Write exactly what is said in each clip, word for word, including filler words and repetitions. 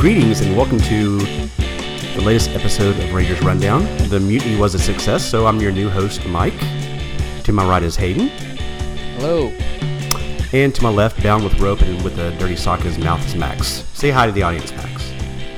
Greetings and welcome to the latest episode of Rangers Rundown. The mutiny was a success, so I'm your new host, Mike. To my right is Hayden. Hello. And to my left, bound with rope and with a dirty sock in his mouth, is Max. Say hi to the audience, Max.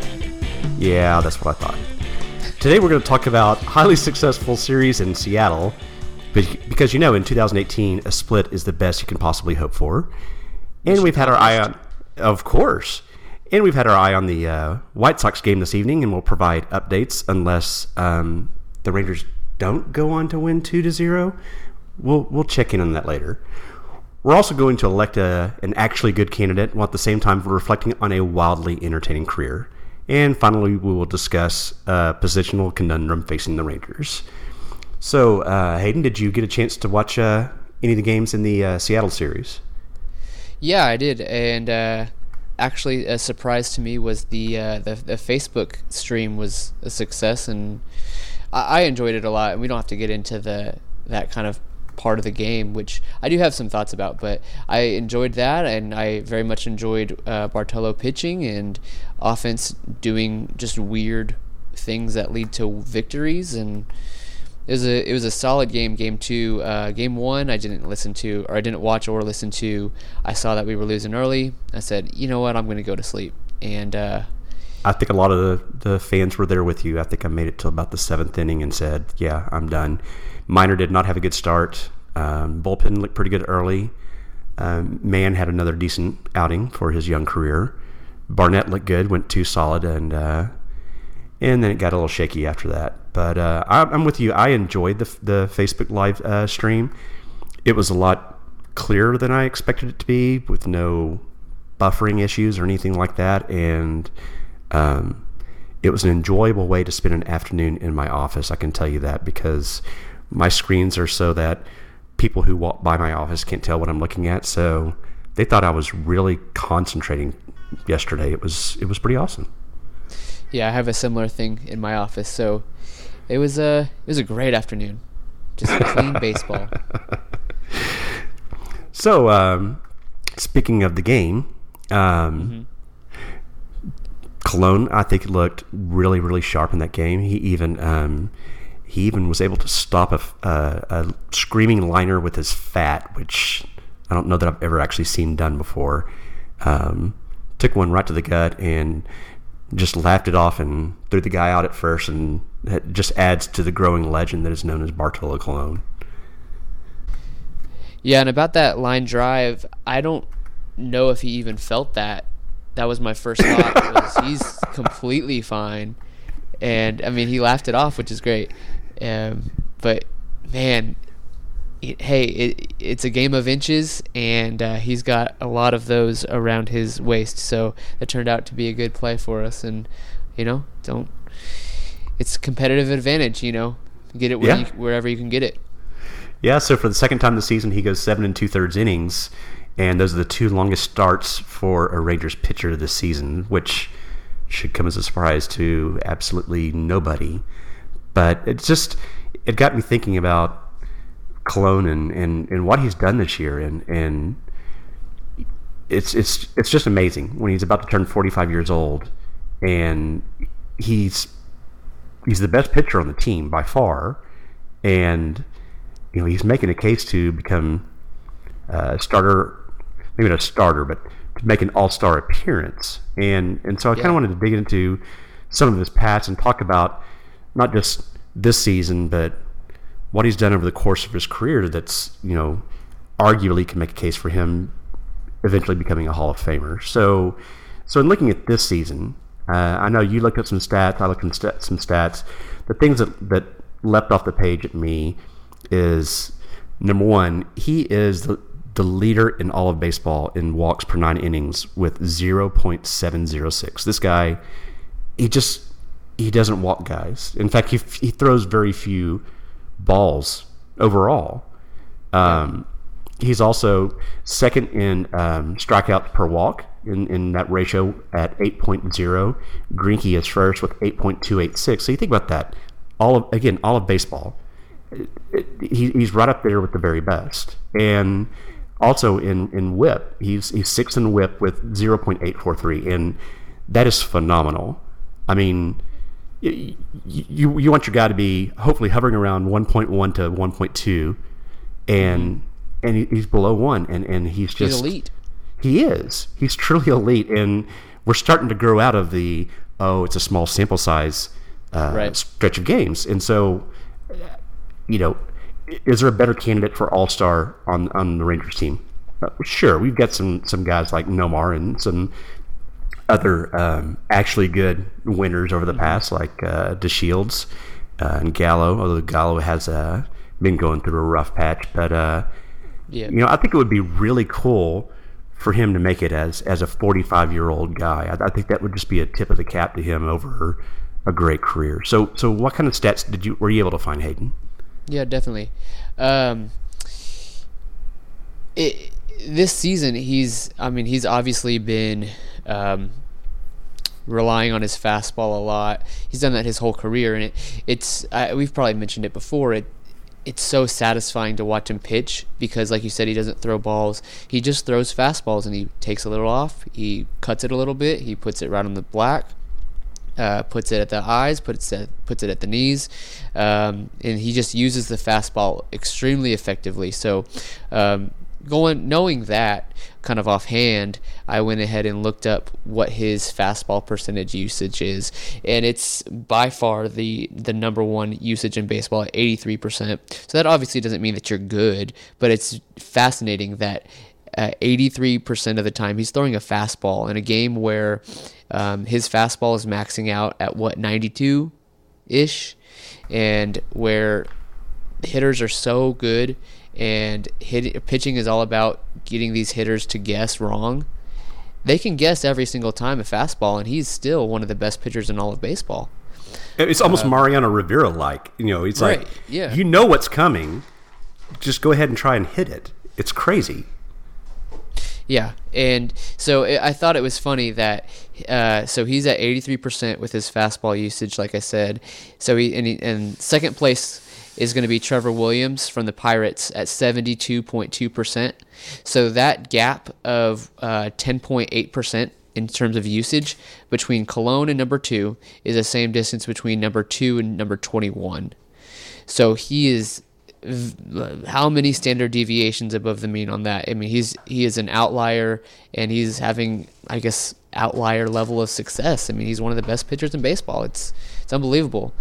Yeah, that's what I thought. Today we're going to talk about highly successful series in Seattle, because you know in two thousand eighteen, a split is the best you can possibly hope for. And we've had our eye on, of course, and we've had our eye on the uh, White Sox game this evening, and we'll provide updates unless um, the Rangers don't go on to win two to zero. We'll we'll check in on that later. We're also going to elect a, an actually good candidate, while at the same time reflecting on a wildly entertaining career. And finally, we will discuss a positional conundrum facing the Rangers. So, uh, Hayden, did you get a chance to watch uh, any of the games in the uh, Seattle series? Yeah, I did, and uh, actually, a surprise to me was the, uh, the the Facebook stream was a success, and I, I enjoyed it a lot. And we don't have to get into the that kind of part of the game, which I do have some thoughts about, but I enjoyed that, and I very much enjoyed uh, Bartolo pitching and offense doing just weird things that lead to victories, and it was a it was a solid game. Game two, uh, game one, I didn't listen to, or I didn't watch or listen to. I saw that we were losing early. I said, you know what, I'm going to go to sleep. And uh, I think a lot of the, the fans were there with you. I think I made it till about the seventh inning and said, yeah, I'm done. Minor did not have a good start. Um, bullpen looked pretty good early. Um, Mann had another decent outing for his young career. Barnett looked good, went two solid, and uh, and then it got a little shaky after that. But uh, I, I'm with you. I enjoyed the the Facebook Live uh, stream. It was a lot clearer than I expected it to be, with no buffering issues or anything like that. And um, it was an enjoyable way to spend an afternoon in my office. I can tell you that, because my screens are so that people who walk by my office can't tell what I'm looking at. So they thought I was really concentrating yesterday. It was it was pretty awesome. Yeah, I have a similar thing in my office, so it was a it was a great afternoon, just clean baseball. So, um, speaking of the game, um, mm-hmm. Colon, I think, looked really, really sharp in that game. He even um, he even was able to stop a, a, a screaming liner with his fat, which I don't know that I've ever actually seen done before. Um, took one right to the gut and just laughed it off and threw the guy out at first, and that just adds to the growing legend that is known as Bartolo Colon. Yeah, and about that line drive, I don't know if he even felt that. That was my first thought. Was he's completely fine, and I mean he laughed it off, which is great. Um, but man, it, hey, it, it's a game of inches, and uh, he's got a lot of those around his waist. So that turned out to be a good play for us, and you know, don't. It's competitive advantage, you know. Get it where yeah. you, wherever you can get it. Yeah. So for the second time this season, he goes seven and two thirds innings, and those are the two longest starts for a Rangers pitcher this season, which should come as a surprise to absolutely nobody. But it's just it got me thinking about Colon and, and, and what he's done this year, and and it's it's it's just amazing when he's about to turn forty-five years old, and he's he's the best pitcher on the team by far, and you know he's making a case to become a starter, maybe not a starter, but to make an all-star appearance, and and so I yeah. kind of wanted to dig into some of his past and talk about not just this season, but what he's done over the course of his career that's, you know, arguably can make a case for him eventually becoming a Hall of Famer. So, so in looking at this season, uh, I know you looked at some stats, I looked at st- some stats. The things that, that leapt off the page at me is, number one, he is the, the leader in all of baseball in walks per nine innings with zero point seven oh six. This guy, he just, he doesn't walk guys. In fact, he he throws very few balls overall. Um, yeah. He's also second in um, strikeouts per walk in, in that ratio at eight point oh. Greinke is first with eight point two eight six. So you think about that. All of again, all of baseball. It, it, he, he's right up there with the very best. And also in, in whip, he's he's sixth in whip with zero point eight four three. And that is phenomenal. I mean, you you, you want your guy to be hopefully hovering around one point one to one point two, and mm-hmm. and he's below one, and, and he's just he's elite. He is. He's truly elite, and we're starting to grow out of the oh, it's a small sample size uh, right. stretch of games, and so you know, is there a better candidate for All-Star on on the Rangers team? Uh, sure, we've got some some guys like Nomar and some other um, actually good winners over the mm-hmm. past, like uh, DeShields uh, and Gallo, although Gallo has uh, been going through a rough patch. But, uh, yeah. you know, I think it would be really cool for him to make it as, as a forty-five-year-old guy. I, I think that would just be a tip of the cap to him over a great career. So so what kind of stats did you were you able to find, Hayden? Yeah, definitely. Um, it, this season, he's, I mean, he's obviously been um, relying on his fastball a lot. He's done that his whole career, and it, it's, I, we've probably mentioned it before, it, it's so satisfying to watch him pitch because, like you said, he doesn't throw balls. He just throws fastballs, and he takes a little off, he cuts it a little bit, he puts it right on the black, Uh, puts it at the eyes, puts it puts it at the knees, um, and he just uses the fastball extremely effectively. So, um, going knowing that kind of offhand, I went ahead and looked up what his fastball percentage usage is, and it's by far the the number one usage in baseball at eighty-three percent. So that obviously doesn't mean that you're good, but it's fascinating that Uh, eighty-three percent of the time he's throwing a fastball in a game where um, his fastball is maxing out at what ninety-two ish, and where hitters are so good and hit, pitching is all about getting these hitters to guess wrong. They can guess every single time a fastball, and he's still one of the best pitchers in all of baseball. It's almost uh, Mariano Rivera like, you know, it's right, like yeah. you know what's coming, just go ahead and try and hit it. It's crazy. Yeah, and so I thought it was funny that uh, so he's at eighty-three percent with his fastball usage, like I said. So he and, he, and second place is going to be Trevor Williams from the Pirates at seventy-two point two percent. So that gap of uh, ten point eight percent in terms of usage between Colon and number two is the same distance between number two and number twenty-one. So he is how many standard deviations above the mean on that? I mean, he's he is an outlier, and he's having, I guess, outlier level of success. I mean, he's one of the best pitchers in baseball. It's it's unbelievable.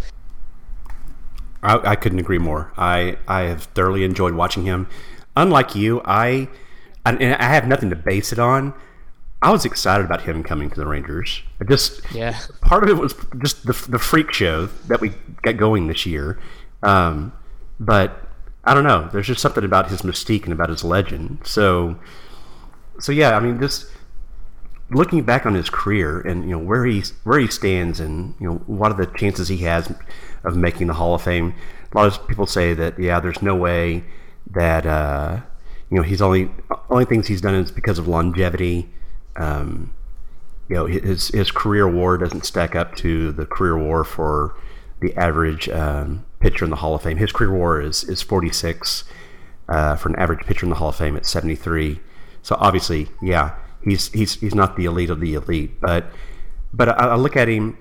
I, I couldn't agree more. I, I have thoroughly enjoyed watching him. Unlike you, I and I have nothing to base it on. I was excited about him coming to the Rangers. I just yeah. Part of it was just the the freak show that we got going this year, um, but. I don't know. There's just something about his mystique and about his legend. So, so yeah. I mean, just looking back on his career and you know where he where he stands and you know what are the chances he has of making the Hall of Fame. A lot of people say that yeah, there's no way that uh, you know he's only only things he's done is because of longevity. Um, you know his his career WAR doesn't stack up to the career WAR for the average um, pitcher in the Hall of Fame. His career WAR is is forty-six. Uh, for an average pitcher in the Hall of Fame, it's seventy-three. So obviously, yeah, he's he's he's not the elite of the elite. But but I, I look at him.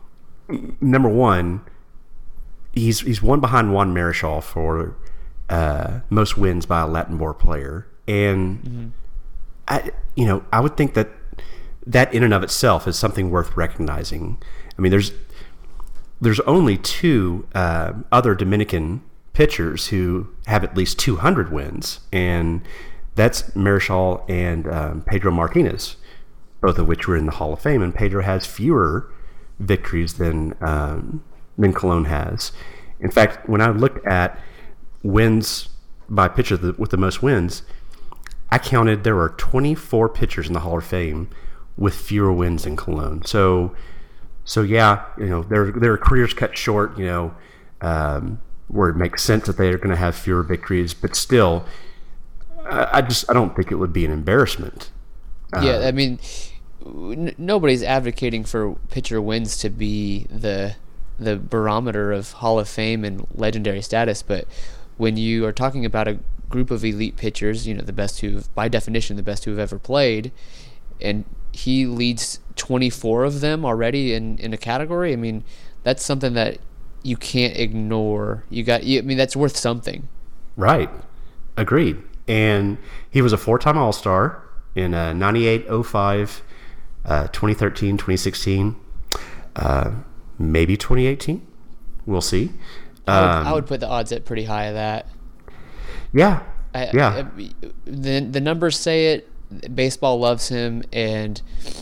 Number one, he's he's one behind Juan Marichal for uh, most wins by a Latin War player, and mm-hmm. I you know I would think that that in and of itself is something worth recognizing. I mean, there's. There's only two uh, other Dominican pitchers who have at least two hundred wins, and that's Marichal and um, Pedro Martinez, both of which were in the Hall of Fame. And Pedro has fewer victories than um, than Colon has. In fact, when I looked at wins by pitcher with the most wins, I counted there were twenty-four pitchers in the Hall of Fame with fewer wins than Colon. So. So yeah, you know their their careers cut short, you know, um, where it makes sense that they're going to have fewer victories, but still, I, I just I don't think it would be an embarrassment. Yeah, uh, I mean, n- nobody's advocating for pitcher wins to be the the barometer of Hall of Fame and legendary status, but when you are talking about a group of elite pitchers, you know, the best who, by definition, the best who have ever played, and he leads twenty-four of them already in, in a category. I mean, that's something that you can't ignore. You got, I mean, that's worth something. Right. Agreed. And he was a four-time All-Star in uh, ninety-eight, oh five, uh, twenty thirteen, twenty sixteen, uh, maybe twenty eighteen. We'll see. I would, Um, I would put the odds at pretty high of that. yeah. I, yeah. I, the the numbers say it. Baseball loves him, and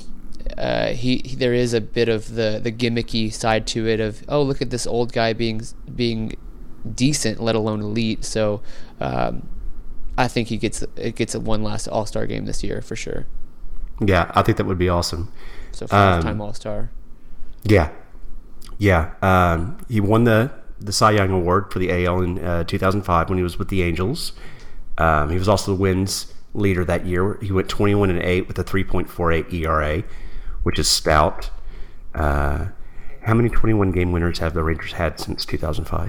uh, he, he there is a bit of the, the gimmicky side to it. Of oh, look at this old guy being being decent, let alone elite. So um, I think he gets it gets a one last All Star game this year for sure. Yeah, I think that would be awesome. So five time Um, All Star. Yeah. Yeah. Um, he won the, the Cy Young Award for the A L in uh, two thousand five when he was with the Angels. Um, he was also the wins leader that year. He went twenty-one and eight with a three point four eight E R A, which is stout. Uh, how many twenty-one game winners have the Rangers had since two thousand five?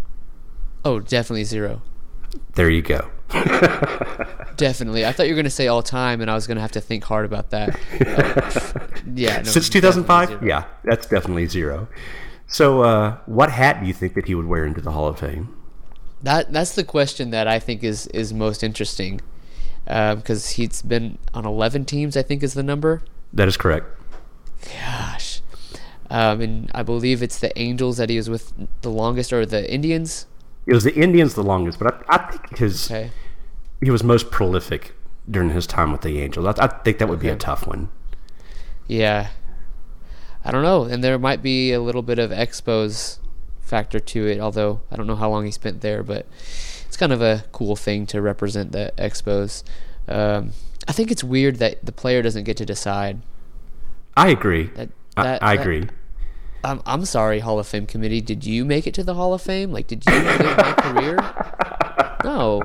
Oh, definitely zero. There you go. Definitely. I thought you were going to say all time, and I was going to have to think hard about that. Uh, yeah. No, Since two thousand five? definitely zero. Yeah, that's definitely zero. So, uh, what hat do you think that he would wear into the Hall of Fame? That that's the question that I think is is most interesting, because he's been on eleven teams. I think is the number. That is correct. Gosh, um, and I believe it's the Angels that he was with the longest, or the Indians. It was the Indians the longest, but I, I think his Okay. he was most prolific during his time with the Angels. I, I think that would be a Okay. tough one. Yeah. I don't know, and there might be a little bit of Expos factor to it, although I don't know how long he spent there, but it's kind of a cool thing to represent the Expos. Um, I think it's weird that the player doesn't get to decide. I agree. That, I, that, I that- agree. I'm I'm sorry, Hall of Fame committee. Did you make it to the Hall of Fame? Like, did you live my career? No.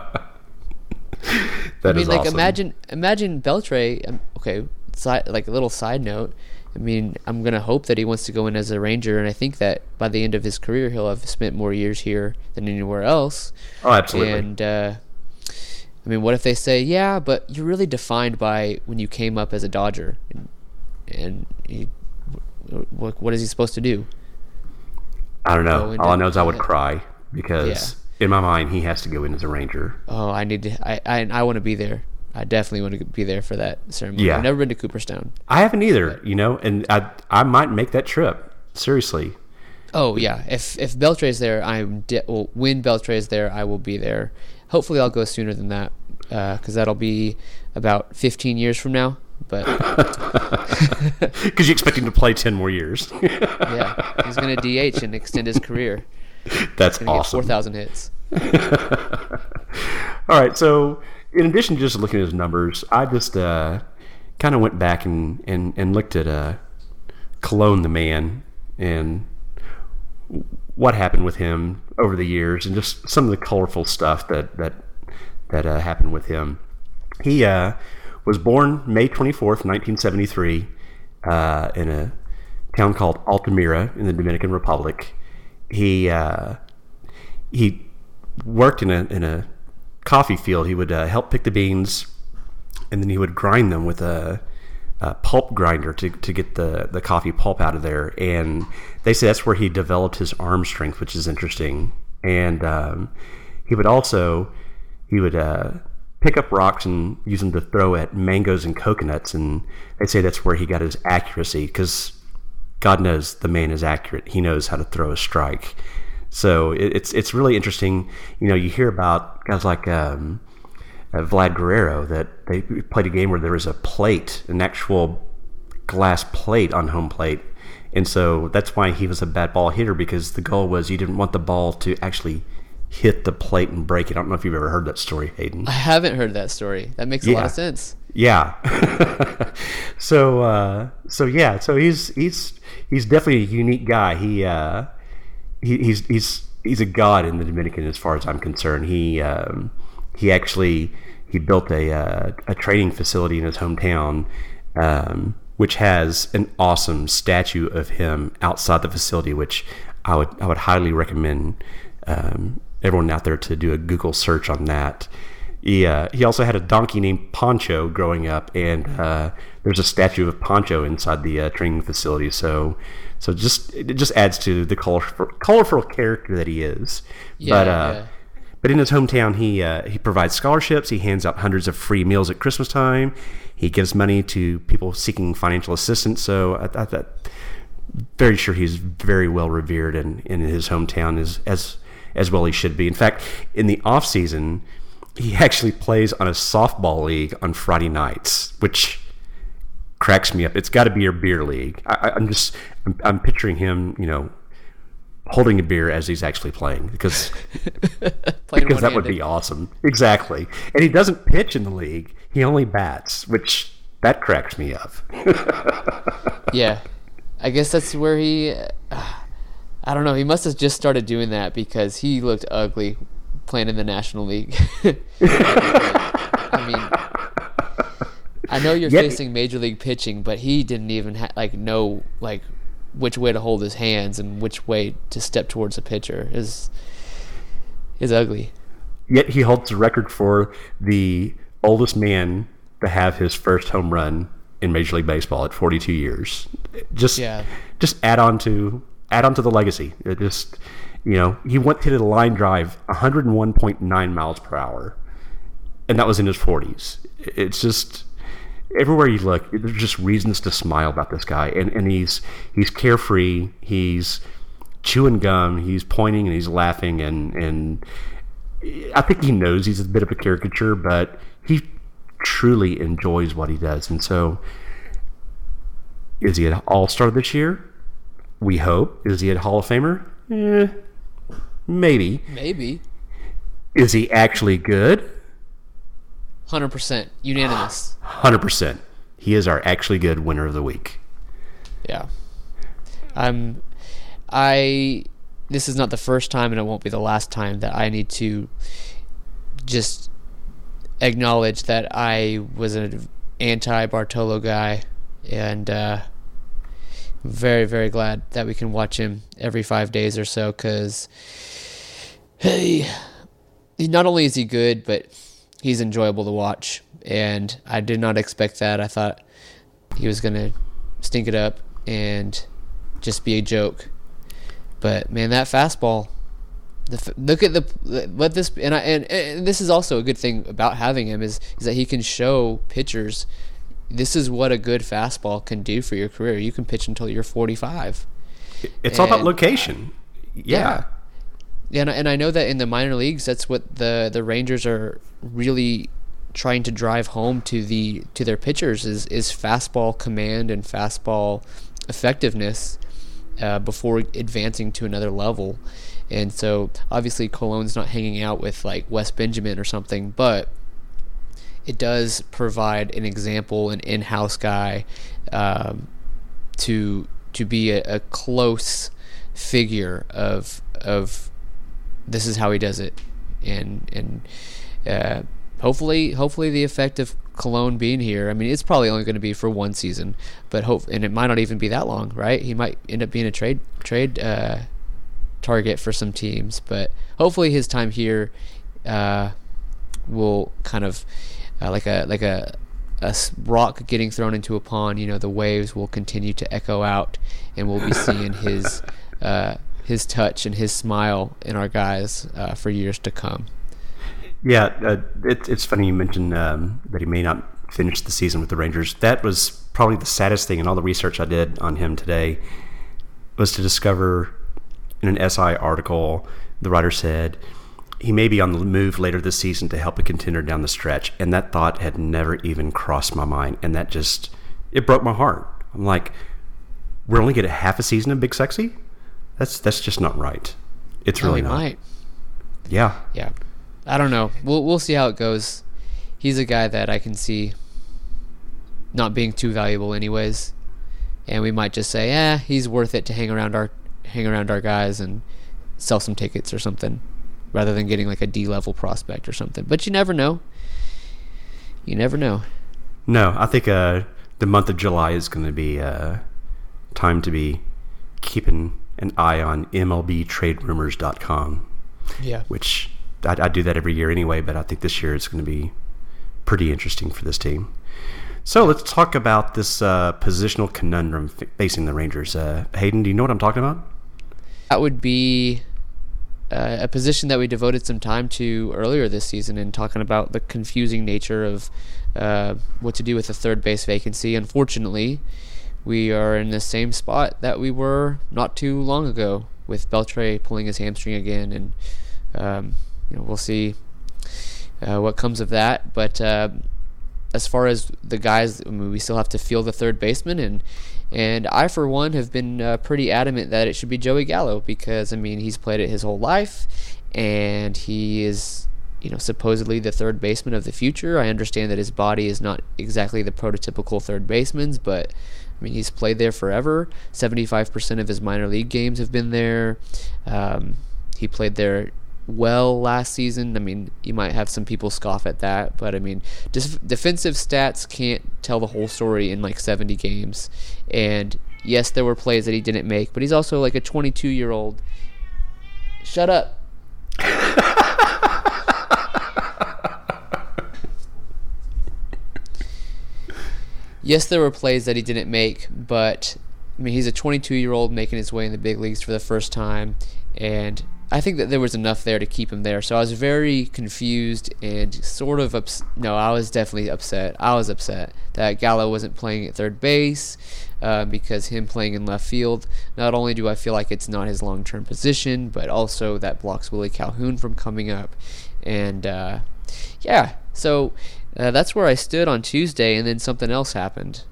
That I mean, is like, awesome. imagine imagine Beltre. Um, okay, side, like a little side note. I mean, I'm gonna hope that he wants to go in as a Ranger, and I think that by the end of his career, he'll have spent more years here than anywhere else. Oh, absolutely. And uh, I mean, what if they say, yeah, but you're really defined by when you came up as a Dodger, and, and he, what what is he supposed to do? I don't go know. into- All I know is I would cry because Yeah. in my mind he has to go in as a Ranger. Oh, I need to. I I, I want to be there. I definitely want to be there for that ceremony. Yeah. I've never been to Cooperstown. I haven't either, you know, and I I might make that trip. Seriously. Oh yeah, if if Beltre's there, I'm de- well, when Beltre's there, I will be there. Hopefully, I'll go sooner than that, because that'll be about fifteen years from now. But Because you expect him to play ten more years. yeah, he's gonna D H and extend his career. That's Gonna get four awesome. thousand hits. All right, so in addition to just looking at his numbers, I just uh, kind of went back and, and, and looked at uh, Cologne the man and what happened with him over the years and just some of the colorful stuff that that that uh, happened with him. He uh, was born May twenty-fourth, nineteen seventy-three, uh, in a town called Altamira in the Dominican Republic. He uh, he worked in a in a coffee field. He would uh, help pick the beans, and then he would grind them with a, a pulp grinder to, to get the, the coffee pulp out of there. And they say that's where he developed his arm strength, which is interesting. And um, he would also he would uh, pick up rocks and use them to throw at mangoes and coconuts. And they say that's where he got his accuracy, because God knows the man is accurate. He knows how to throw a strike. So it, it's it's really interesting. You know, you hear about guys like um, uh, Vlad Guerrero, that they played a game where there was a plate, an actual glass plate on home plate. And so that's why he was a bad ball hitter, because the goal was you didn't want the ball to actually hit the plate and break it. I don't know if you've ever heard that story, Hayden. I haven't heard that story. That makes a lot Yeah. of sense. Yeah. so uh, so yeah, so he's he's he's definitely a unique guy. He uh, he he's he's he's a god in the Dominican as far as I'm concerned. He um, he actually he built a uh, a training facility in his hometown, um, which has an awesome statue of him outside the facility, which I would I would highly recommend um, everyone out there to do a Google search on that. He uh, he also had a donkey named Poncho growing up, and uh, there's a statue of Poncho inside the uh, training facility. So, so just it just adds to the colorful, colorful character that he is. Yeah, but uh, yeah. but in his hometown, he uh, he provides scholarships. He hands out hundreds of free meals at Christmas time. He gives money to people seeking financial assistance. So I, I thought, very sure he's very well revered in, in his hometown as as as well he should be. In fact, in the off season, he actually plays on a softball league on Friday nights, which cracks me up. It's got to be a beer league. I, I'm just I'm, I'm picturing him, you know, holding a beer as he's actually playing because because that would be awesome. Exactly. And he doesn't pitch in the league. He only bats, which that cracks me up. Yeah. I guess that's where he uh, I don't know. He must have just started doing that because he looked ugly playing in the National League. I mean, I know you're Yet, facing Major League pitching, but he didn't even ha- like know like which way to hold his hands and which way to step towards a pitcher. Is is ugly. Yet he holds the record for the oldest man to have his first home run in Major League Baseball at forty-two years. Just Yeah. just add on to add on to the legacy. It just you know, he went to hit a line drive one hundred one point nine miles per hour, and that was in his forties. It's just everywhere you look, there's just reasons to smile about this guy, and and he's he's carefree. He's chewing gum. He's pointing and he's laughing, and and I think he knows he's a bit of a caricature, but he truly enjoys what he does. And so, is he an all-star this year? We hope. Is he a Hall of Famer? Eh, maybe. Maybe. Is he actually good? one hundred percent. Unanimous. one hundred percent. He is our actually good winner of the week. Yeah. I'm I this is not the first time and it won't be the last time that I need to just acknowledge that I was an anti-Bartolo guy, and uh, very, very glad that we can watch him every five days or so, because hey, he, not only is he good, but he's enjoyable to watch, and I did not expect that. I thought he was going to stink it up and just be a joke. But, man, that fastball... The, look at the let this and I and, and this is also a good thing about having him is is that he can show pitchers this is what a good fastball can do for your career. You can pitch until you're forty-five. It's and, all about location. Yeah. Yeah, and, and I know that in the minor leagues, that's what the the Rangers are really trying to drive home to the to their pitchers is is fastball command and fastball effectiveness uh, before advancing to another level. And so, obviously, Cologne's not hanging out with, like, Wes Benjamin or something, but it does provide an example, an in-house guy, um, to to be a, a close figure of of this is how he does it, and and uh, hopefully hopefully the effect of Cologne being here. I mean, it's probably only going to be for one season, but hope and it might not even be that long, right? He might end up being a trade trade. Uh, target for some teams, but hopefully his time here uh, will kind of uh, like a like a, a rock getting thrown into a pond. You know, the waves will continue to echo out, and we'll be seeing his uh, his touch and his smile in our guys uh, for years to come. Yeah, uh, it, it's funny you mentioned um, that he may not finish the season with the Rangers. That was probably the saddest thing in all the research I did on him today was to discover. In an S I article, the writer said he may be on the move later this season to help a contender down the stretch, and that thought had never even crossed my mind, and that just, it broke my heart. I'm like, we're only getting half a season of Big Sexy? That's that's just not right. It's really oh, he not. Might. Yeah. Yeah. I don't know. We'll we'll see how it goes. He's a guy that I can see not being too valuable anyways, and we might just say, eh, he's worth it to hang around our hang around our guys and sell some tickets or something rather than getting like a D-level prospect or something. But you never know. You never know. No, I think uh, the month of July is going to be uh, time to be keeping an eye on M L B trade rumors dot com. Yeah. Which I, I do that every year anyway, but I think this year it's going to be pretty interesting for this team. So let's talk about this uh, positional conundrum f- facing the Rangers. Uh, Hayden, do you know what I'm talking about? That would be uh, a position that we devoted some time to earlier this season in talking about the confusing nature of uh, what to do with the third base vacancy. Unfortunately, we are in the same spot that we were not too long ago, with Beltre pulling his hamstring again, and um, you know, we'll see uh, what comes of that. But uh, as far as the guys, I mean, we still have to field the third baseman, and and I, for one, have been uh, pretty adamant that it should be Joey Gallo, because I mean, he's played it his whole life, and he is, you know, supposedly the third baseman of the future. I understand that his body is not exactly the prototypical third baseman's, but I mean, he's played there forever. seventy-five percent of his minor league games have been there. Um, he played there well last season. I mean, you might have some people scoff at that, but I mean, just defensive stats can't tell the whole story in like seventy games. And yes, there were plays that he didn't make, but he's also like a twenty-two-year-old. Shut up. Yes, there were plays that he didn't make, but I mean, he's a twenty-two-year-old making his way in the big leagues for the first time, and I think that there was enough there to keep him there. So I was very confused and sort of ups- no, I was definitely upset. I was upset that Gallo wasn't playing at third base, uh, because him playing in left field, not only do I feel like it's not his long-term position, but also that blocks Willie Calhoun from coming up. And uh, yeah, so uh, that's where I stood on Tuesday, and then something else happened.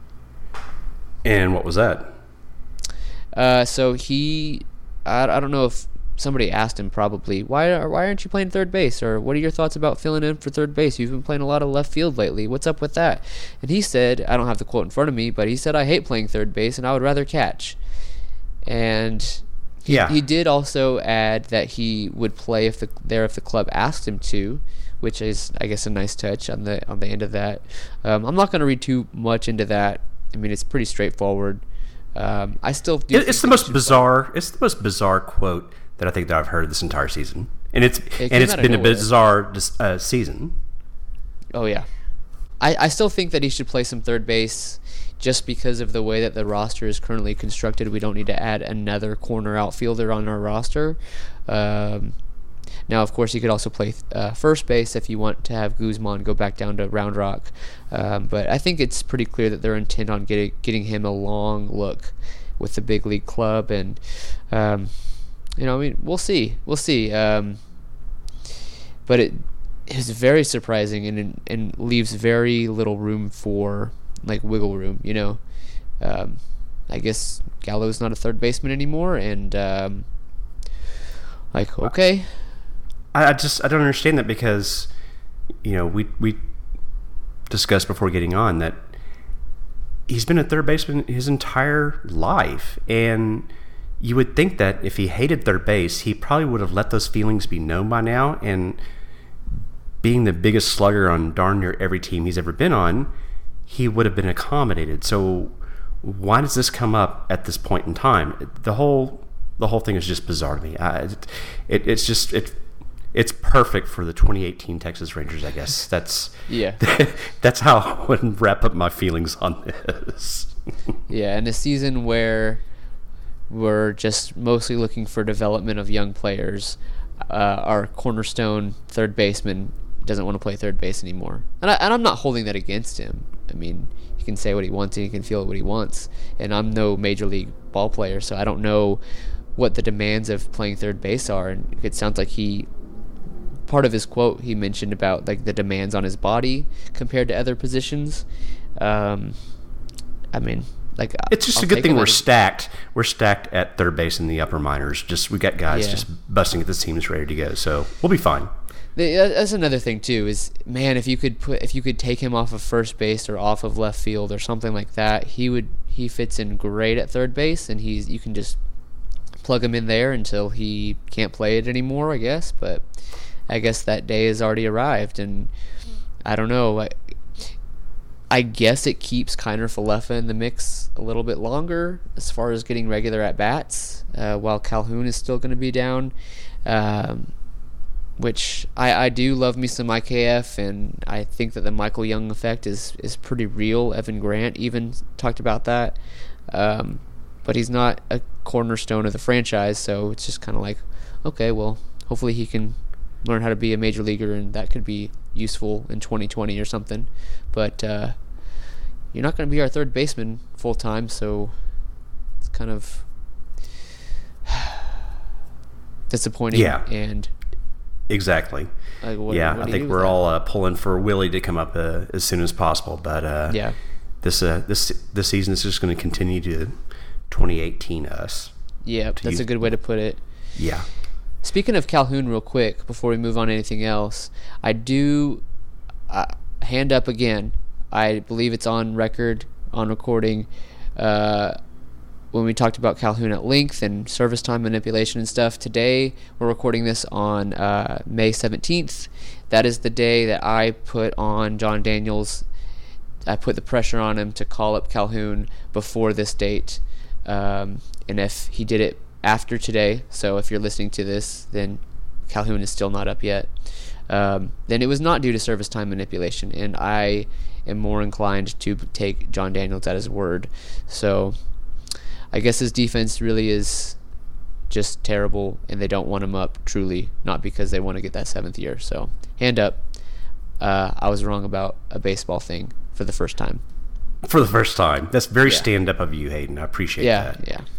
And what was that? Uh, so he, I, I don't know if somebody asked him probably, why why aren't you playing third base, or what are your thoughts about filling in for third base? You've been playing a lot of left field lately. What's up with that? And he said, I don't have the quote in front of me, but he said, I hate playing third base and I would rather catch. And he, yeah. he did also add that he would play if the there if the club asked him to, which is, I guess, a nice touch on the on the end of that. Um, I'm not going to read too much into that. I mean, it's pretty straightforward. Um, I still do. It, it's the most bizarre. Play. It's the most bizarre quote that I think that I've heard this entire season, and it's it and it's been nowhere. a bizarre uh, season. Oh yeah, I, I still think that he should play some third base, just because of the way that the roster is currently constructed. We don't need to add another corner outfielder on our roster. Um, now, of course, he could also play uh, first base if you want to have Guzman go back down to Round Rock. Um, but I think it's pretty clear that they're intent on getting getting him a long look with the big league club, and um, you know, I mean, we'll see, we'll see. Um, but it is very surprising, and and leaves very little room for like wiggle room. You know, um, I guess Gallo's not a third baseman anymore, and um, like okay. I just I don't understand that, because you know we we discussed before getting on that he's been a third baseman his entire life, and you would think that if he hated third base, he probably would have let those feelings be known by now. And being the biggest slugger on darn near every team he's ever been on, he would have been accommodated. So why does this come up at this point in time? The whole the whole thing is just bizarre to me. I, it, it it's just it. It's perfect for the twenty eighteen Texas Rangers, I guess. That's yeah. That's how I would wrap up my feelings on this. Yeah, and a season where we're just mostly looking for development of young players. Uh, our cornerstone third baseman doesn't want to play third base anymore, and, I, and I'm not holding that against him. I mean, he can say what he wants and he can feel what he wants. And I'm no major league ball player, so I don't know what the demands of playing third base are. And it sounds like he. Part of his quote, he mentioned about like the demands on his body compared to other positions. Um, I mean, like it's just I'll a good thing we're as... stacked. We're stacked at third base in the upper minors. Just we got guys yeah. just busting at the seams, ready to go. So we'll be fine. That's another thing too. Is man, if you could put if you could take him off of first base or off of left field or something like that, he would he fits in great at third base, and he's you can just plug him in there until he can't play it anymore, I guess. But I guess that day has already arrived, and I don't know. I, I guess it keeps Kiner Falefa in the mix a little bit longer as far as getting regular at bats, uh, while Calhoun is still going to be down. Um, which I, I do love me some I K F, and I think that the Michael Young effect is, is pretty real. Evan Grant even talked about that. Um, but he's not a cornerstone of the franchise, so it's just kind of like, okay, well, hopefully he can learn how to be a major leaguer, and that could be useful in twenty twenty or something. But uh, you're not going to be our third baseman full time, so it's kind of disappointing. Yeah. And exactly. Like, what, yeah, what I do think you do we're with all uh, pulling for Willie to come up uh, as soon as possible. But uh, yeah, this uh, this this season is just going to continue to twenty eighteen us. yeah, that's use, a good way to put it. Yeah. Speaking of Calhoun, real quick, before we move on to anything else, I do, uh, hand up again, I believe it's on record, on recording, uh, when we talked about Calhoun at length and service time manipulation and stuff. Today, we're recording this on uh, May seventeenth. That is the day that I put on John Daniels, I put the pressure on him to call up Calhoun before this date. Um, and if he did it after today, so if you're listening to this, then Calhoun is still not up yet, um, then it was not due to service time manipulation, and I am more inclined to take John Daniels at his word. So I guess his defense really is just terrible, and they don't want him up, truly, not because they want to get that seventh year. So hand up, uh, I was wrong about a baseball thing for the first time. For the first time. That's very Yeah. stand-up of you, Hayden. I appreciate Yeah, that. yeah.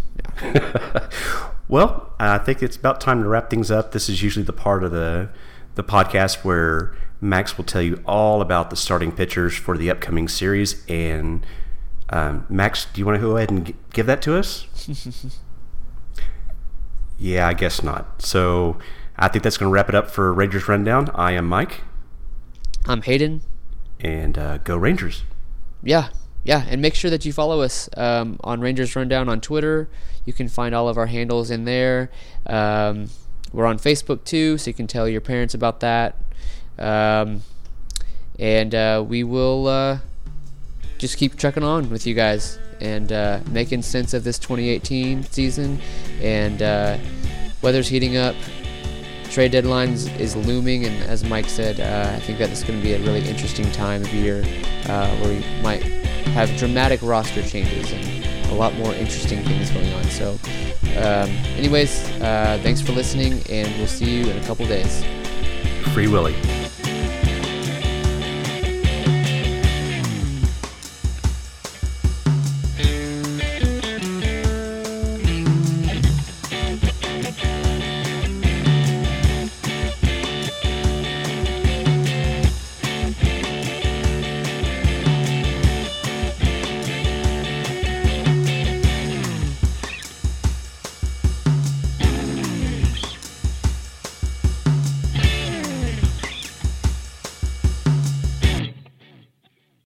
Well, I think it's about time to wrap things up. This is usually the part of the the podcast where Max will tell you all about the starting pitchers for the upcoming series. And um, Max, do you want to go ahead and g- give that to us? Yeah, I guess not. So I think that's going to wrap it up for Rangers Rundown. I am Mike. I'm Hayden. And uh, go Rangers. Yeah, yeah, and make sure that you follow us um, on Rangers Rundown on Twitter. You can find all of our handles in there. Um, we're on Facebook too, so you can tell your parents about that. Um, and uh, we will uh, just keep trucking on with you guys and uh, making sense of this twenty eighteen season. And uh, weather's heating up. Trade deadlines is looming, and as Mike said, uh, I think that it's going to be a really interesting time of year uh, where we might have dramatic roster changes and a lot more interesting things going on. So um, anyways, uh, thanks for listening, and we'll see you in a couple days. Free Willie.